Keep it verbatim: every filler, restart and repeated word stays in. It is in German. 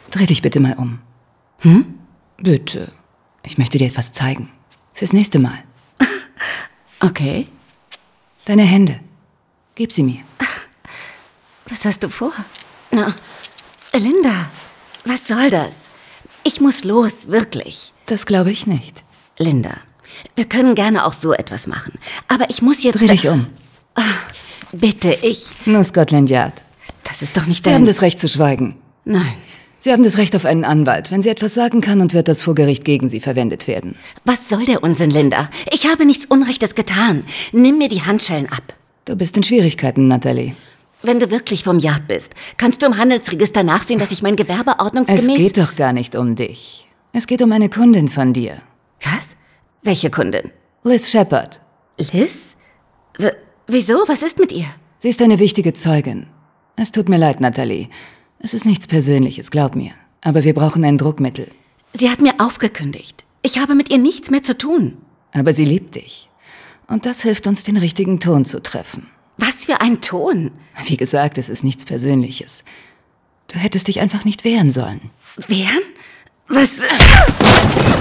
Dreh dich bitte mal um. Hm? Bitte. Ich möchte dir etwas zeigen. Fürs nächste Mal. Okay. Deine Hände. Gib sie mir. Was hast du vor? Na, Linda, was soll das? Ich muss los, wirklich. Das glaube ich nicht. Linda, wir können gerne auch so etwas machen. Aber ich muss jetzt... Dreh dich um. Ach, bitte, ich... Nur Scotland Yard. Das ist doch nicht Sie dein... haben das Recht zu schweigen. Nein. Sie haben das Recht auf einen Anwalt. Wenn sie etwas sagen kann, und wird das vor Gericht gegen sie verwendet werden. Was soll der Unsinn, Linda? Ich habe nichts Unrechtes getan. Nimm mir die Handschellen ab. Du bist in Schwierigkeiten, Natalie. Wenn du wirklich vom Yard bist, kannst du im Handelsregister nachsehen, dass ich mein Gewerbe ordnungsgemäß... Es geht doch gar nicht um dich. Es geht um eine Kundin von dir. Was? Welche Kundin? Liz Shepard. Liz? W- wieso? Was ist mit ihr? Sie ist eine wichtige Zeugin. Es tut mir leid, Natalie. Es ist nichts Persönliches, glaub mir. Aber wir brauchen ein Druckmittel. Sie hat mir aufgekündigt. Ich habe mit ihr nichts mehr zu tun. Aber sie liebt dich. Und das hilft uns, den richtigen Ton zu treffen. Was für ein Ton. Wie gesagt, es ist nichts Persönliches. Du hättest dich einfach nicht wehren sollen. Wehren? Was...